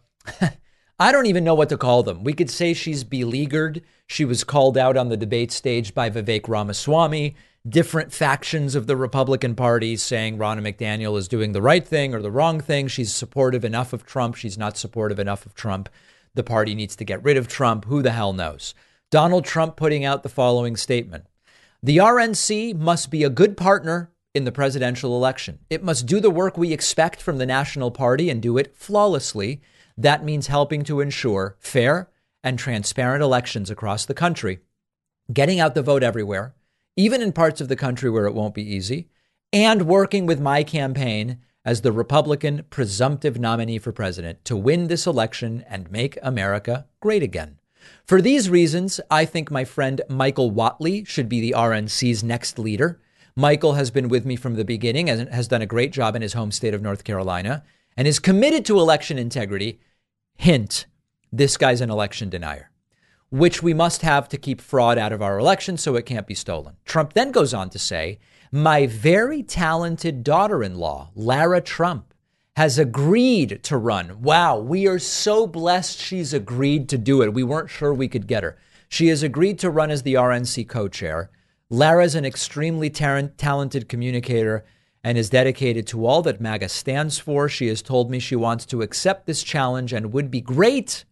don't even know what to call them. We could say she's beleaguered. She was called out on the debate stage by Vivek Ramaswamy. Different factions of the Republican Party saying Ronna McDaniel is doing the right thing or the wrong thing. She's supportive enough of Trump. She's not supportive enough of Trump. The party needs to get rid of Trump. Who the hell knows? Donald Trump putting out the following statement. The RNC must be a good partner in the presidential election. It must do the work we expect from the national party and do it flawlessly. That means helping to ensure fair and transparent elections across the country, getting out the vote everywhere, even in parts of the country where it won't be easy, and working with my campaign as the Republican presumptive nominee for president to win this election and make America great again. For these reasons, I think my friend Michael Whatley should be the RNC's next leader. Michael has been with me from the beginning and has done a great job in his home state of North Carolina and is committed to election integrity. Hint, this guy's an election denier, which we must have to keep fraud out of our election so it can't be stolen. Trump then goes on to say, my very talented daughter-in-law, Lara Trump, has agreed to run. Wow, we are so blessed she's agreed to do it. We weren't sure we could get her. She has agreed to run as the RNC co-chair. Lara's an extremely talented communicator and is dedicated to all that MAGA stands for. She has told me she wants to accept this challenge and would be great.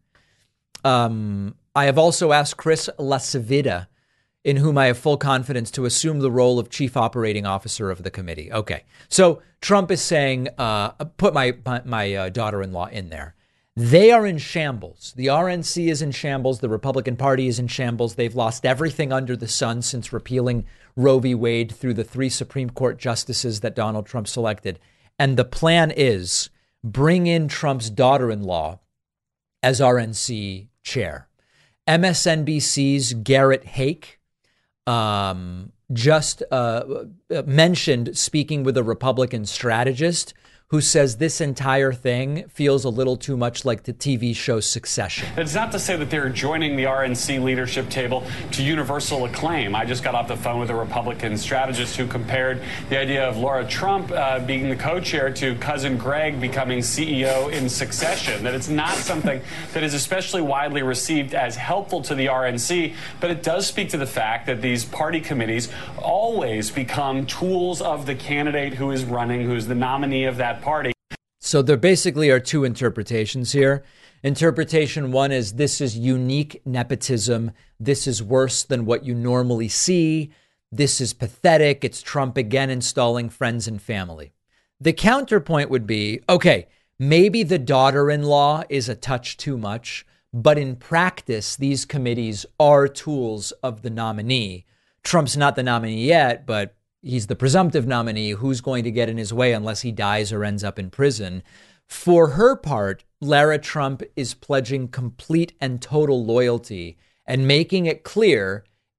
I have also asked Chris LaCivita, in whom I have full confidence, to assume the role of chief operating officer of the committee. Okay, so Trump is saying, put my daughter-in-law in there. They are in shambles. The RNC is in shambles. The Republican Party is in shambles. They've lost everything under the sun since repealing Roe v. Wade through the 3 Supreme Court justices that Donald Trump selected. And the plan is bring in Trump's daughter-in-law as RNC chair. MSNBC's Garrett Hake just mentioned speaking with a Republican strategist who says this entire thing feels a little too much like the TV show Succession. It's not to say that they're joining the RNC leadership table to universal acclaim. I just got off the phone with a Republican strategist who compared the idea of Lara Trump being the co-chair to cousin Greg becoming CEO in Succession, that it's not something that is especially widely received as helpful to the RNC, but it does speak to the fact that these party committees always become tools of the candidate who is running, who's the nominee of that party. So there basically are two interpretations here. Interpretation one is this is unique nepotism. This is worse than what you normally see. This is pathetic. It's Trump again installing friends and family. The counterpoint would be, okay, maybe the daughter-in-law is a touch too much, but in practice, these committees are tools of the nominee. Trump's not the nominee yet, but he's the presumptive nominee. Who's going to get in his way unless he dies or ends up in prison? For her part, Lara Trump is pledging complete and total loyalty and making it clear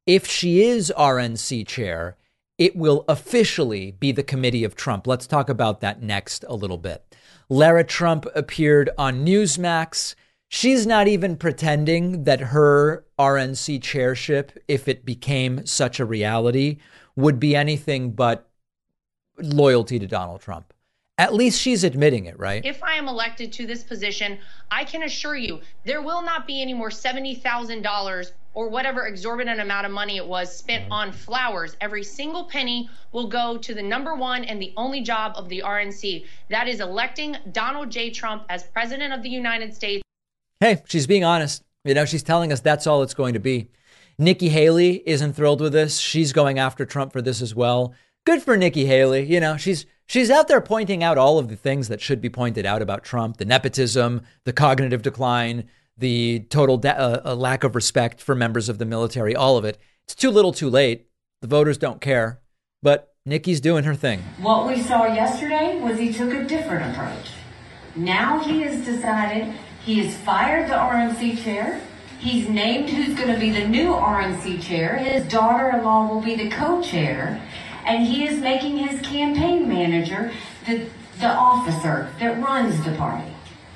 if she is RNC chair, it will officially be the committee of Trump. Let's talk about that next a little bit. Lara Trump appeared on Newsmax. She's not even pretending that her RNC chairship, if it became such a reality, would be anything but loyalty to Donald Trump. At least she's admitting it, right? If I am elected to this position, I can assure you there will not be any more $70,000 or whatever exorbitant amount of money it was spent on flowers. Every single penny will go to the number one and the only job of the RNC. That is electing Donald J. Trump as president of the United States. Hey, she's being honest. You know, she's telling us that's all it's going to be. Nikki Haley isn't thrilled with this. She's going after Trump for this as well. Good for Nikki Haley. You know, she's out there pointing out all of the things that should be pointed out about Trump, the nepotism, the cognitive decline, the total lack of respect for members of the military, all of it. It's too little too late. The voters don't care, but Nikki's doing her thing. What we saw yesterday was he took a different approach. Now he has decided he has fired the RNC chair. He's named who's going to be the new RNC chair. His daughter-in-law will be the co-chair. And he is making his campaign manager the officer that runs the party.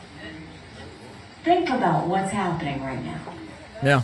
Think about what's happening right now. Yeah.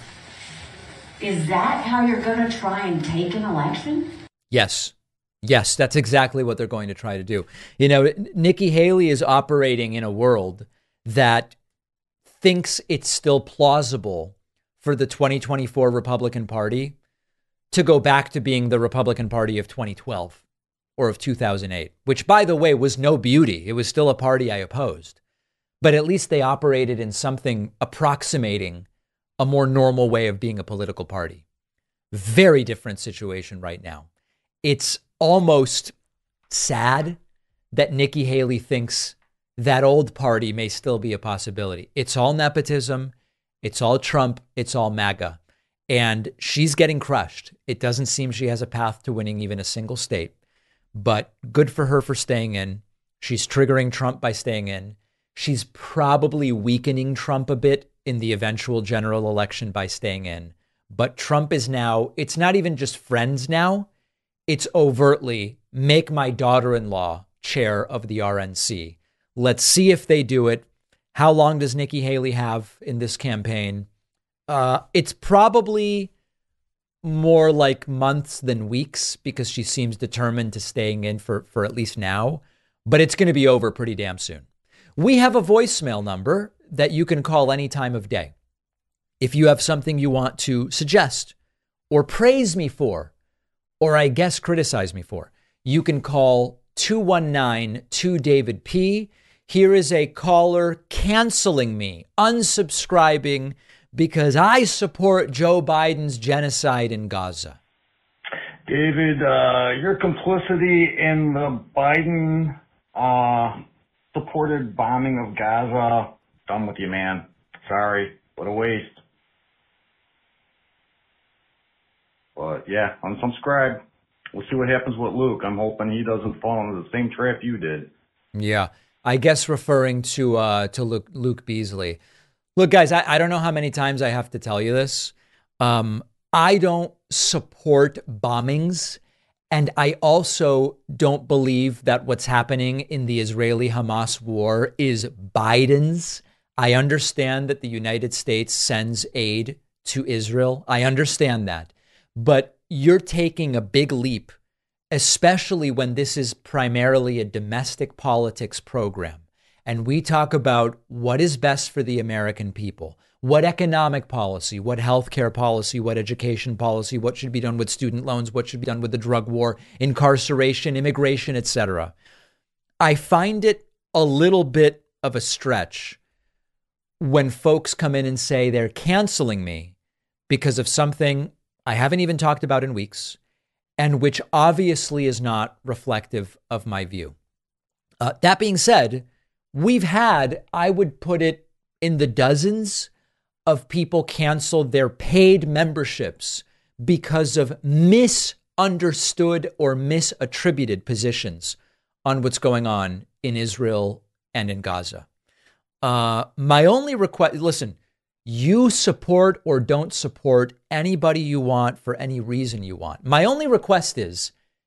Is that how you're going to try and take an election? Yes. Yes, that's exactly what they're going to try to do. You know, Nikki Haley is operating in a world that thinks it's still plausible for the 2024 Republican Party to go back to being the Republican Party of 2012 or of 2008, which, by the way, was no beauty. It was still a party I opposed. But at least they operated in something approximating a more normal way of being a political party. Very different situation right now. It's almost sad that Nikki Haley thinks that old party may still be a possibility. It's all nepotism. It's all Trump. It's all MAGA. And she's getting crushed. It doesn't seem she has a path to winning even a single state. But good for her for staying in. She's triggering Trump by staying in. She's probably weakening Trump a bit in the eventual general election by staying in. But Trump is now, it's not even just friends now. It's overtly make my daughter-in-law chair of the RNC. Let's see if they do it. How long does Nikki Haley have in this campaign? It's probably more like months than weeks because she seems determined to staying in for at least now. But it's going to be over pretty damn soon. We have a voicemail number that you can call any time of day. If you have something you want to suggest or praise me for, or I guess criticize me for, you can call 219-2-DAVID-P. Here is a caller canceling me, unsubscribing because I support Joe Biden's genocide in Gaza. David, your complicity in the Biden supported bombing of Gaza, done with you, man. Sorry, what a waste. But yeah, unsubscribe. We'll see what happens with Luke. I'm hoping he doesn't fall into the same trap you did. Yeah, I guess referring to Luke Beasley. Look, guys, I don't know how many times I have to tell you this. I don't support bombings. And I also don't believe that what's happening in the Israeli-Hamas war is Biden's. I understand that the United States sends aid to Israel. I understand that. But you're taking a big leap, especially when this is primarily a domestic politics program. And we talk about what is best for the American people, what economic policy, what healthcare policy, what education policy, what should be done with student loans, what should be done with the drug war, incarceration, immigration, etc. I find it a little bit of a stretch when folks come in and say they're canceling me because of something I haven't even talked about in weeks and which obviously is not reflective of my view. That being said, we've had, I would put it in the dozens of people cancel their paid memberships because of misunderstood or misattributed positions on what's going on in Israel and in Gaza. My only request, listen, You support or don't support anybody you want for any reason you want. My only request is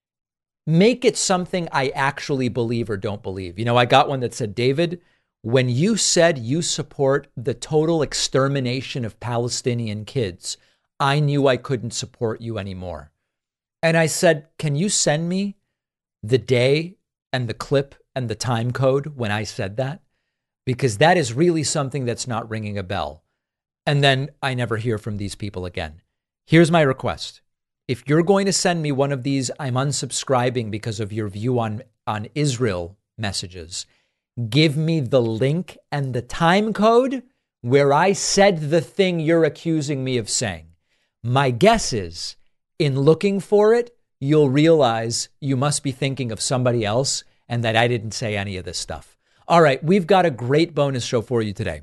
make it something I actually believe or don't believe. You know, I got one that said, David, when you said you support the total extermination of Palestinian kids, I knew I couldn't support you anymore. And I said, can you send me the day and the clip and the time code when I said that? Because that is really something that's not ringing a bell. And then I never hear from these people again. Here's my request. If you're going to send me one of these, I'm unsubscribing because of your view on Israel messages, give me the link and the time code where I said the thing you're accusing me of saying. My guess is, in looking for it, you'll realize you must be thinking of somebody else and that I didn't say any of this stuff. All right, we've got a great bonus show for you today.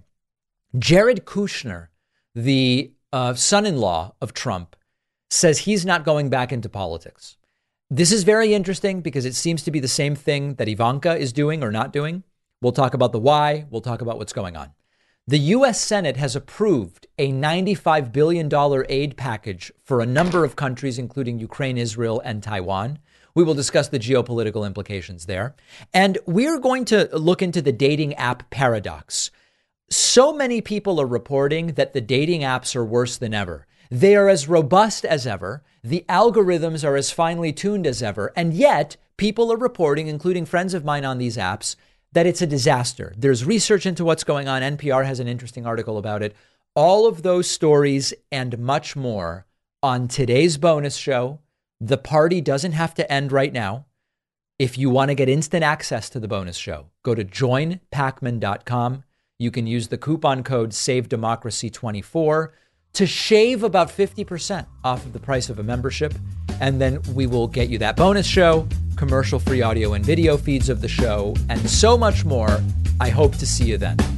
Jared Kushner, the son-in-law of Trump, says he's not going back into politics. This is very interesting because it seems to be the same thing that Ivanka is doing or not doing. We'll talk about the why. We'll talk about what's going on. The U.S. Senate has approved a $95 billion aid package for a number of countries, including Ukraine, Israel, and Taiwan. We will discuss the geopolitical implications there. And we're going to look into the dating app paradox. So many people are reporting that the dating apps are worse than ever. They are as robust as ever. The algorithms are as finely tuned as ever. And yet people are reporting, including friends of mine on these apps, that it's a disaster. There's research into what's going on. NPR has an interesting article about it. All of those stories and much more on today's bonus show. The party doesn't have to end right now. If you want to get instant access to the bonus show, go to joinpacman.com. You can use the coupon code SAVEDEMOCRACY24 to shave about 50% off of the price of a membership. And then we will get you that bonus show, commercial-free audio and video feeds of the show, and so much more. I hope to see you then.